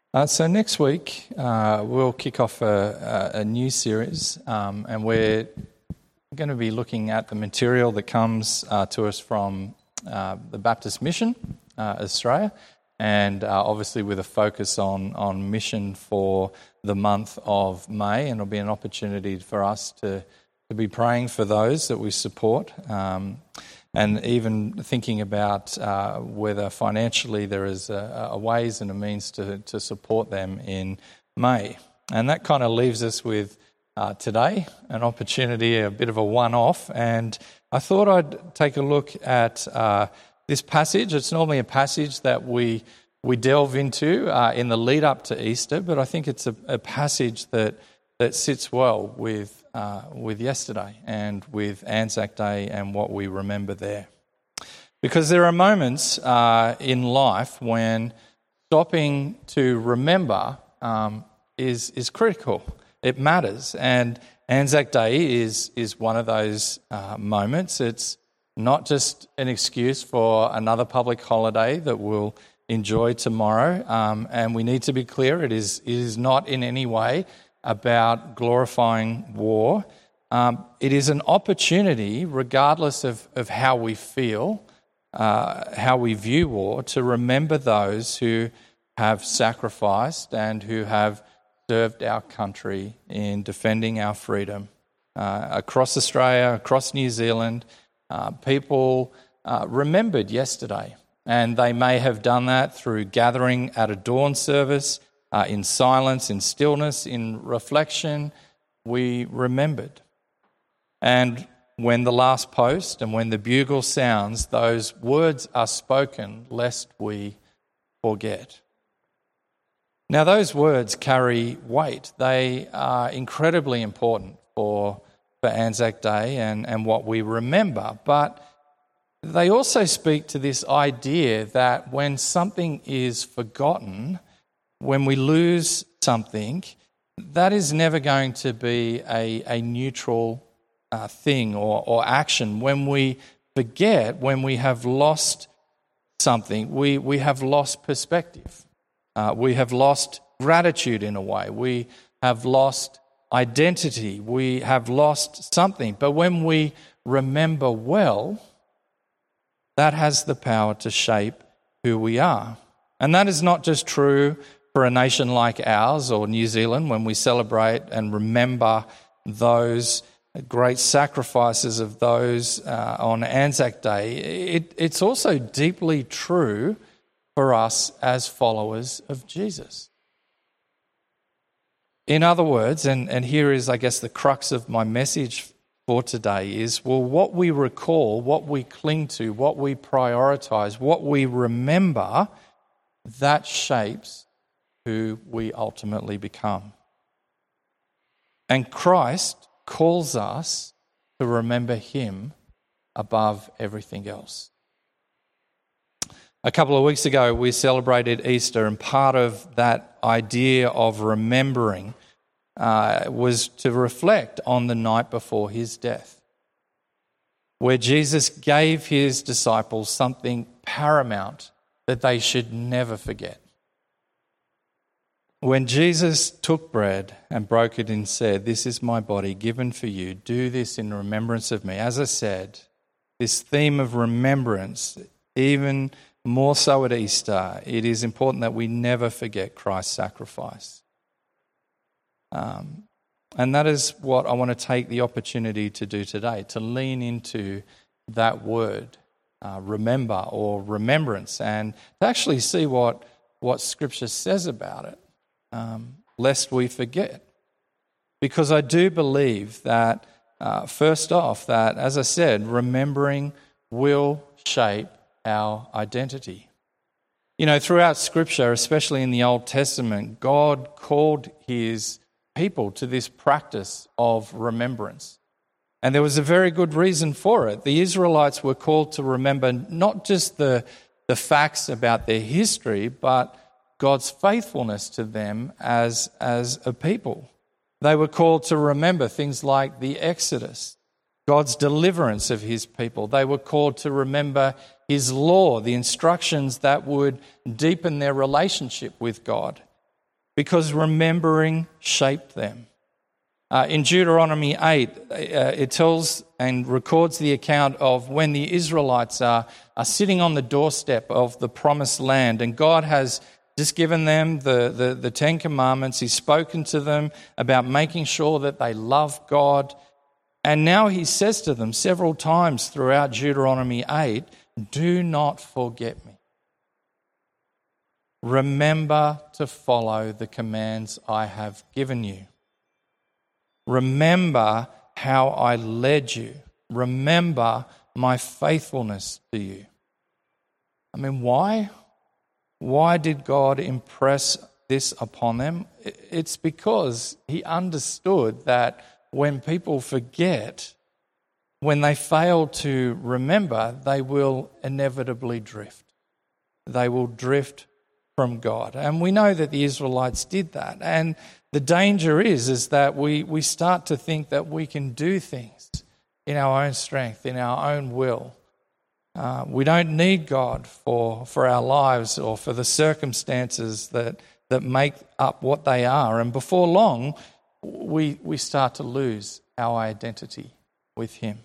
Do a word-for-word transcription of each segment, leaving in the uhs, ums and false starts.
Uh, so next week uh, we'll kick off a, a, a new series, um, and we're going to be looking at the material that comes uh, to us from uh, the Baptist Mission uh, Australia, and uh, obviously with a focus on on mission for the month of May, and it'll be an opportunity for us to to be praying for those that we support. Um, And even thinking about uh, whether financially there is a, a ways and a means to, to support them in May. And that kind of leaves us with uh, today, an opportunity, a bit of a one-off. And I thought I'd take a look at uh, this passage. It's normally a passage that we we delve into uh, in the lead up to Easter, but I think it's a, a passage that that sits well with uh, with yesterday and with Anzac Day and what we remember there. Because there are moments uh, in life when stopping to remember um, is is critical. It matters, and Anzac Day is is one of those uh, moments. It's not just an excuse for another public holiday that we'll enjoy tomorrow, um, and we need to be clear, it is it is not in any way about glorifying war. Um, it is an opportunity, regardless of, of how we feel, uh, how we view war, to remember those who have sacrificed and who have served our country in defending our freedom. Uh, across Australia, across New Zealand, uh, people uh, remembered yesterday, and they may have done that through gathering at a dawn service, Uh, in silence, in stillness, in reflection. We remembered. And when the last post and when the bugle sounds, those words are spoken lest we forget. Now, those words carry weight. They are incredibly important for, for Anzac Day and, and what we remember. But they also speak to this idea that when something is forgotten, when we lose something, that is never going to be a, a neutral uh, thing or, or action. When we forget, when we have lost something, we, we have lost perspective. Uh, we have lost gratitude in a way. We have lost identity. We have lost something. But when we remember well, that has the power to shape who we are. And that is not just true for a nation like ours or New Zealand when we celebrate and remember those great sacrifices of those uh, on Anzac Day. It, it's also deeply true for us as followers of Jesus. In other words, and, and here is, I guess, the crux of my message for today is, well, what we recall, what we cling to, what we prioritize, what we remember, that shapes who we ultimately become. And Christ calls us to remember him above everything else. A couple of weeks ago, we celebrated Easter, and part of that idea of remembering uh, was to reflect on the night before his death, where Jesus gave his disciples something paramount that they should never forget. When Jesus took bread and broke it and said, "This is my body given for you. Do this in remembrance of me." As I said, this theme of remembrance, even more so at Easter, it is important that we never forget Christ's sacrifice. Um, and that is what I want to take the opportunity to do today, to lean into that word, uh, remember or remembrance, and to actually see what, what Scripture says about it. Um, lest we forget. Because I do believe that, uh, first off, that, as I said, remembering will shape our identity. You know, throughout Scripture, especially in the Old Testament, God called his people to this practice of remembrance. And there was a very good reason for it. The Israelites were called to remember not just the, the facts about their history, but God's faithfulness to them as, as a people. They were called to remember things like the Exodus, God's deliverance of his people. They were called to remember his law, the instructions that would deepen their relationship with God. because remembering shaped them. Uh, in Deuteronomy eight, uh, it tells and records the account of when the Israelites are, are sitting on the doorstep of the promised land, and God has just given them the, the, the Ten Commandments. He's spoken to them about making sure that they love God. And now he says to them several times throughout Deuteronomy eight, do not forget me. Remember to follow the commands I have given you. Remember how I led you. Remember my faithfulness to you. I mean, why? Why did God impress this upon them? It's because he understood that when people forget, when they fail to remember, they will inevitably drift. They will drift from God. And we know that the Israelites did that. And the danger is, is that we, we start to think that we can do things in our own strength, in our own will. Uh, we don't need God for, for our lives or for the circumstances that, that make up what they are. And before long, we, we start to lose our identity with him.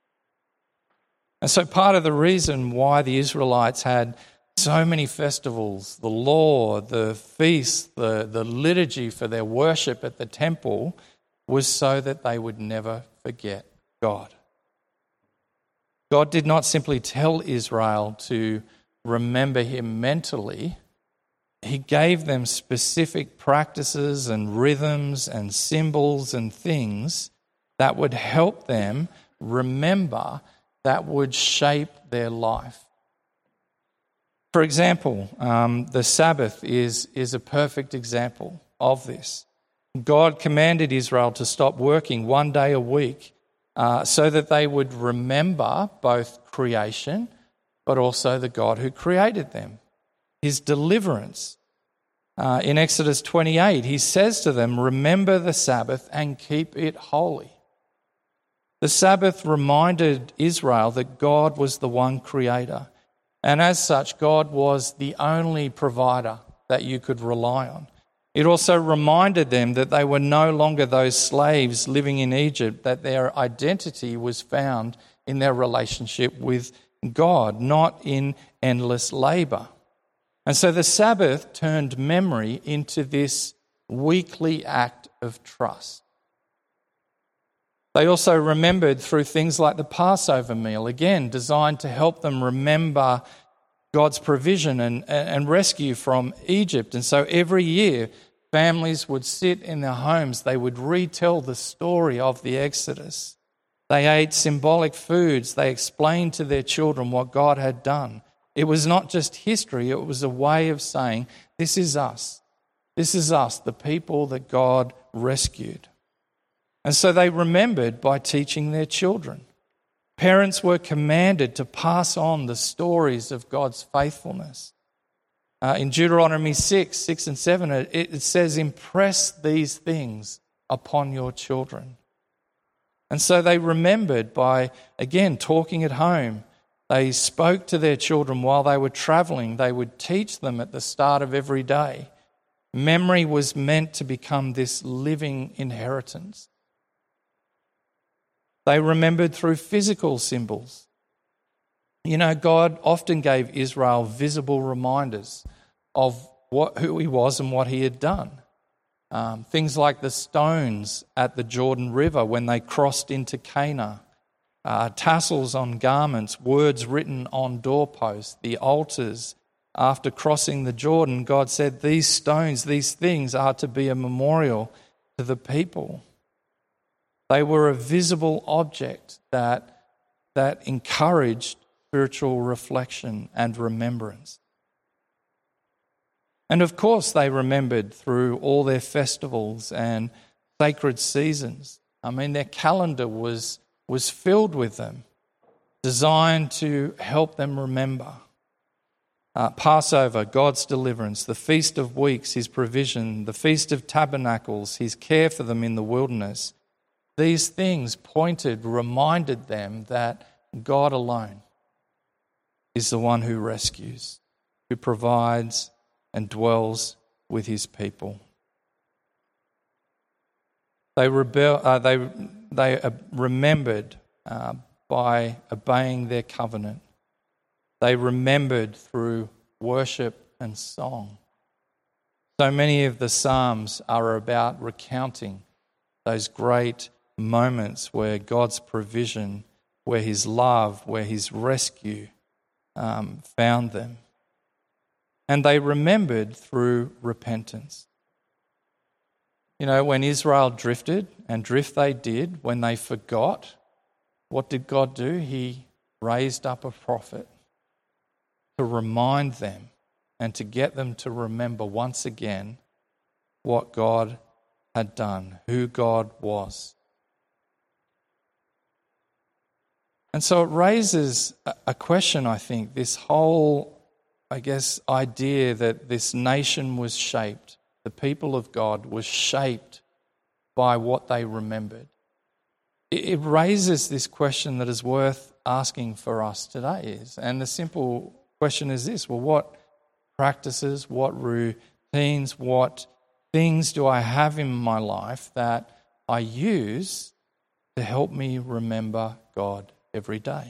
And so part of the reason why the Israelites had so many festivals, the law, the feasts, the, the liturgy for their worship at the temple, was so that they would never forget God. God did not simply tell Israel to remember him mentally. He gave them specific practices and rhythms and symbols and things that would help them remember, that would shape their life. For example, um, the Sabbath is, is a perfect example of this. God commanded Israel to stop working one day a week uh, so that they would remember both creation but also the God who created them, his deliverance. Uh, in Exodus twenty-eight, he says to them, remember the Sabbath and keep it holy. The Sabbath reminded Israel that God was the one creator. And as such, God was the only provider that you could rely on. It also reminded them that they were no longer those slaves living in Egypt, that their identity was found in their relationship with God, not in endless labor. And so the Sabbath turned memory into this weekly act of trust. They also remembered through things like the Passover meal, again, designed to help them remember God's provision and, and rescue from Egypt. And so every year, families would sit in their homes. They would retell the story of the Exodus. They ate symbolic foods. They explained to their children what God had done. It was not just history. It was a way of saying, this is us. This is us, the people that God rescued. And so they remembered by teaching their children. Parents were commanded to pass on the stories of God's faithfulness. Uh, in Deuteronomy six, six and seven, it, it says, impress these things upon your children. And so they remembered by, again, talking at home. They spoke to their children while they were travelling. They would teach them at the start of every day. Memory was meant to become this living inheritance. They remembered through physical symbols. You know, God often gave Israel visible reminders of what, who he was and what he had done. Um, things like the stones at the Jordan River when they crossed into Canaan, uh, tassels on garments, words written on doorposts, the altars. After crossing the Jordan, God said, these stones, these things are to be a memorial to the people. They were a visible object that, that encouraged spiritual reflection and remembrance. And of course, they remembered through all their festivals and sacred seasons. I mean, their calendar was, was filled with them, designed to help them remember. Uh, Passover, God's deliverance, the Feast of Weeks, his provision, the Feast of Tabernacles, his care for them in the wilderness. These things pointed, reminded them that God alone is the one who rescues, who provides and dwells with his people. They rebel. Uh, they they uh, remembered uh, by obeying their covenant. They remembered through worship and song. So many of the Psalms are about recounting those great moments where God's provision, where His love, where His rescue um, found them. And they remembered through repentance. You know, when Israel drifted, and drift they did, when they forgot, what did God do? He raised up a prophet to remind them and to get them to remember once again what God had done, who God was. And so it raises a question, I think, this whole, I guess, idea that this nation was shaped, the people of God was shaped by what they remembered. It raises this question that is worth asking for us today. Is, and the simple question is this: well, what practices, what routines, what things do I have in my life that I use to help me remember God every day?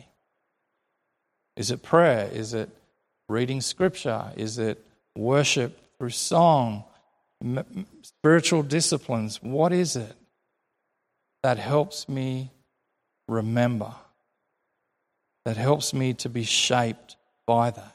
Is it prayer? Is it reading scripture? Is it worship through song? M- spiritual disciplines? What is it that helps me remember? That helps me to be shaped by that?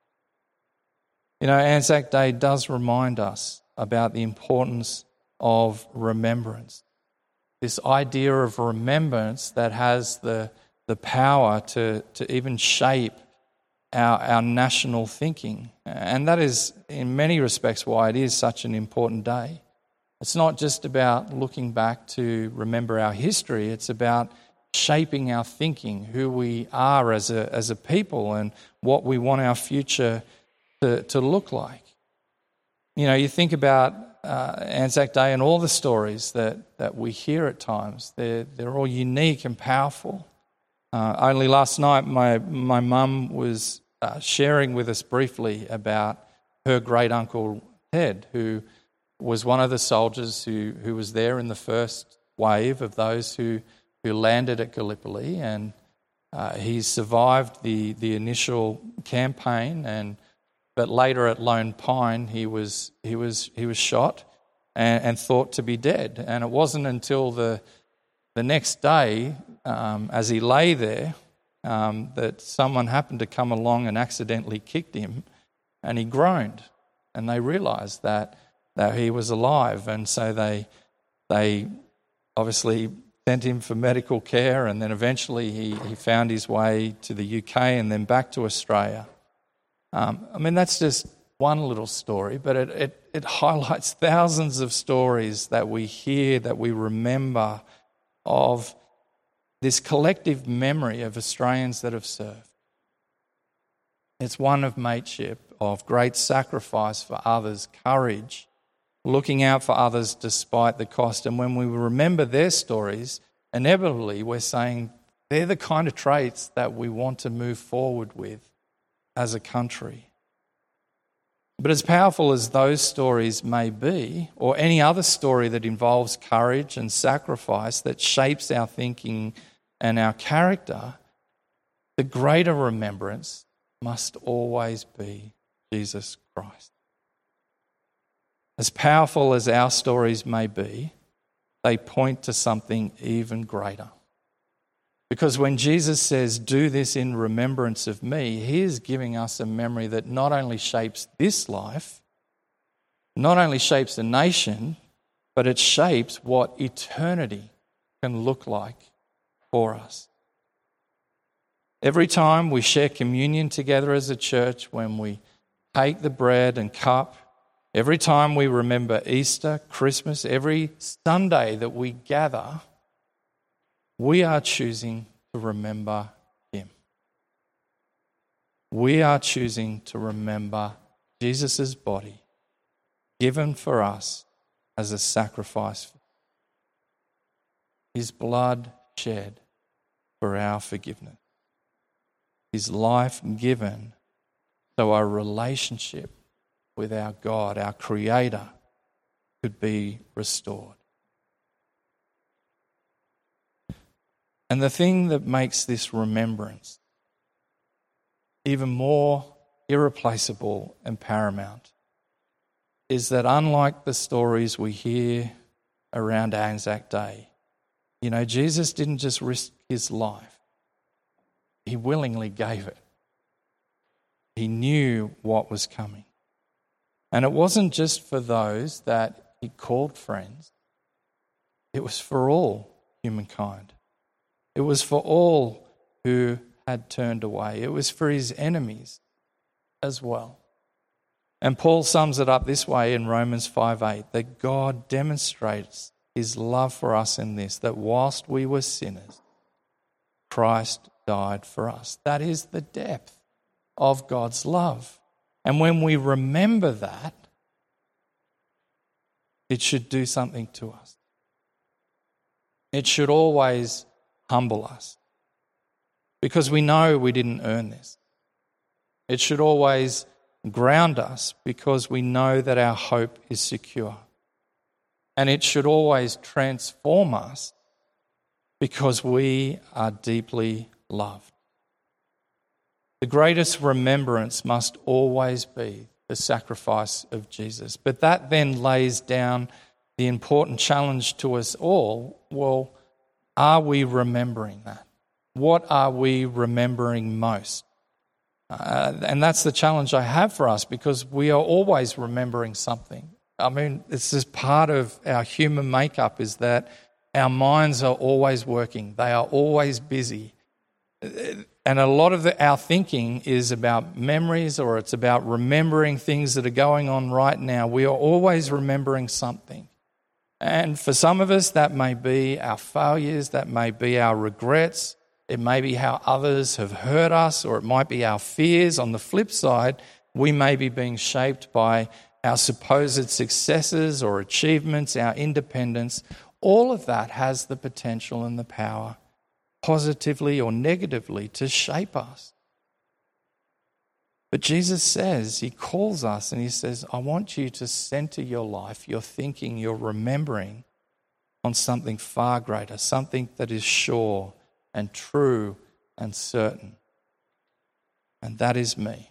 You know, Anzac Day does remind us about the importance of remembrance. This idea of remembrance that has the, the power to, to even shape our, our national thinking. And that is, in many respects, why it is such an important day. It's not just about looking back to remember our history, it's about shaping our thinking, who we are as a, as a people and what we want our future to, to look like. You know, you think about uh, Anzac Day and all the stories that, that we hear at times. They're, they're all unique and powerful. Uh, only last night my, my mum was uh, sharing with us briefly about her great-uncle Ted, who was one of the soldiers who, who was there in the first wave of those who, who landed at Gallipoli, and uh, he survived the, the initial campaign, and but later at Lone Pine he was he was he was shot and, and thought to be dead. And it wasn't until the the next day, um, as he lay there, um, that someone happened to come along and accidentally kicked him, and he groaned, and they realised that that he was alive, and so they they obviously sent him for medical care, and then eventually he, he found his way to the U K and then back to Australia. Um, I mean, that's just one little story, but it, it, it highlights thousands of stories that we hear, that we remember, of this collective memory of Australians that have served. It's one of mateship, of great sacrifice for others, courage, looking out for others despite the cost. And when we remember their stories, inevitably we're saying they're the kind of traits that we want to move forward with as a country. But as powerful as those stories may be, or any other story that involves courage and sacrifice that shapes our thinking and our character, the greater remembrance must always be Jesus Christ. As powerful as our stories may be, they point to something even greater. Because when Jesus says, "Do this in remembrance of me," he is giving us a memory that not only shapes this life, not only shapes a nation, but it shapes what eternity can look like for us. Every time we share communion together as a church, when we take the bread and cup, every time we remember Easter, Christmas, every Sunday that we gather, we are choosing to remember him. We are choosing to remember Jesus' body given for us as a sacrifice. His blood shed for our forgiveness. His life given so our relationship with our God, our Creator, could be restored. And the thing that makes this remembrance even more irreplaceable and paramount is that unlike the stories we hear around Anzac Day, you know, Jesus didn't just risk his life. He willingly gave it. He knew what was coming. And it wasn't just for those that he called friends. It was for all humankind. It was for all who had turned away. It was for his enemies as well. And Paul sums it up this way in Romans five eight, that God demonstrates his love for us in this, that whilst we were sinners, Christ died for us. That is the depth of God's love. And when we remember that, it should do something to us. It should always humble us, because we know we didn't earn this. It should always ground us, because we know that our hope is secure. And it should always transform us, because we are deeply loved. The greatest remembrance must always be the sacrifice of Jesus. But that then lays down the important challenge to us all. Well, are we remembering that? What are we remembering most? Uh, and that's the challenge I have for us, because we are always remembering something. I mean, it's just part of our human makeup, is that our minds are always working. They are always busy. And a lot of the, our thinking is about memories, or it's about remembering things that are going on right now. We are always remembering something. And for some of us, that may be our failures, that may be our regrets, it may be how others have hurt us, or it might be our fears. On the flip side, we may be being shaped by our supposed successes or achievements, our independence. All of that has the potential and the power, positively or negatively, to shape us. But Jesus says, he calls us and he says, I want you to center your life, your thinking, your remembering on something far greater, something that is sure and true and certain. And that is me.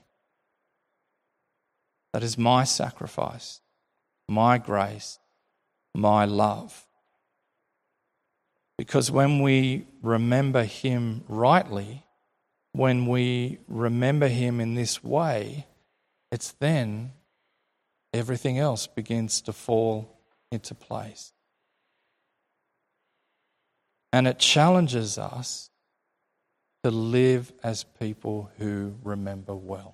That is my sacrifice, my grace, my love. Because when we remember him rightly, when we remember him in this way, it's then everything else begins to fall into place. And it challenges us to live as people who remember well.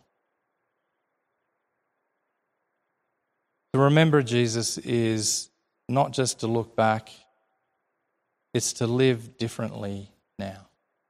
To remember Jesus is not just to look back, it's to live differently now.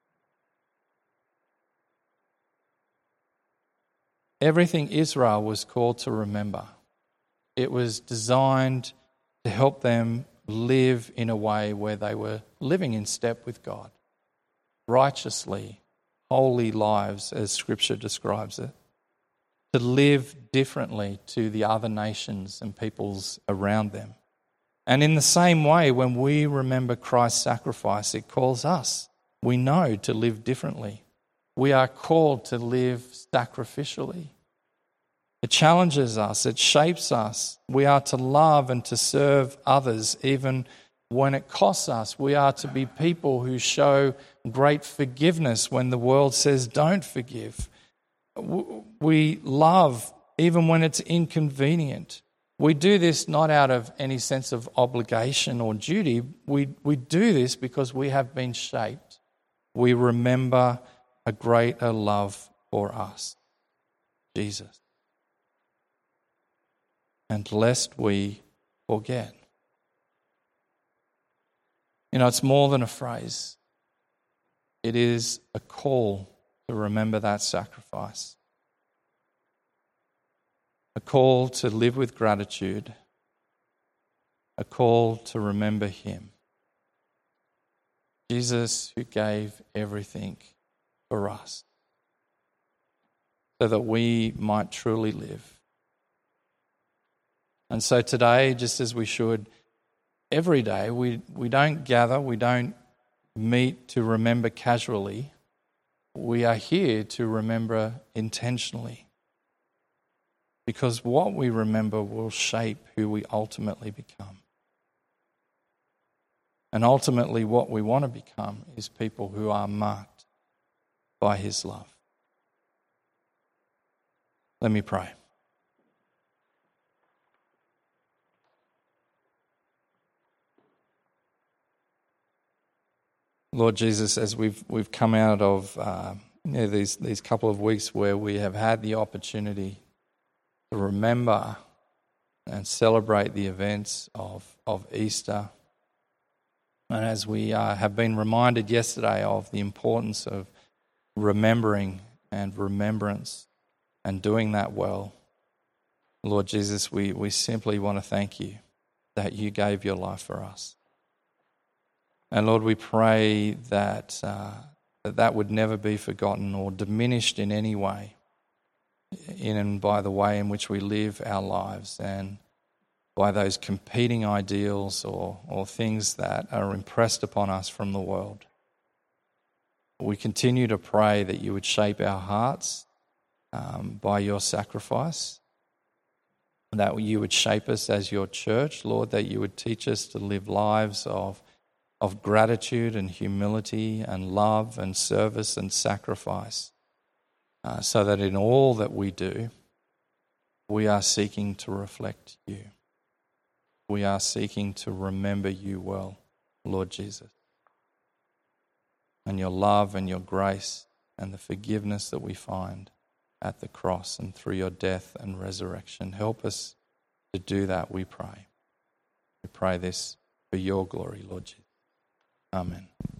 Everything Israel was called to remember, it was designed to help them live in a way where they were living in step with God, righteously, holy lives, as Scripture describes it, to live differently to the other nations and peoples around them. And in the same way, when we remember Christ's sacrifice, it calls us, we know, to live differently. We are called to live sacrificially. It challenges us, it shapes us. We are to love and to serve others, even when it costs us. We are to be people who show great forgiveness when the world says don't forgive. We love even when it's inconvenient. We do this not out of any sense of obligation or duty. We, we do this because we have been shaped. We remember a greater love for us, Jesus. And lest we forget. You know, it's more than a phrase. It is a call to remember that sacrifice. A call to live with gratitude. A call to remember him. Jesus, who gave everything for us so that we might truly live. And so today, just as we should every day, we, we don't gather, we don't meet to remember casually. We are here to remember intentionally. Because what we remember will shape who we ultimately become. And ultimately what we want to become is people who are marked by his love. Let me pray. Lord Jesus, as we've we've come out of uh, you know, these these couple of weeks where we have had the opportunity to remember and celebrate the events of, of Easter. And as we uh, have been reminded yesterday of the importance of remembering and remembrance and doing that well, Lord Jesus, we, we simply want to thank you that you gave your life for us. And Lord, we pray that, uh, that that would never be forgotten or diminished in any way, in and by the way in which we live our lives and by those competing ideals or, or things that are impressed upon us from the world. We continue to pray that you would shape our hearts um, by your sacrifice, that you would shape us as your church, Lord, that you would teach us to live lives of, of gratitude and humility and love and service and sacrifice. Uh, so that in all that we do, we are seeking to reflect you. We are seeking to remember you well, Lord Jesus. And your love and your grace and the forgiveness that we find at the cross and through your death and resurrection. Help us to do that, we pray. We pray this for your glory, Lord Jesus. Amen.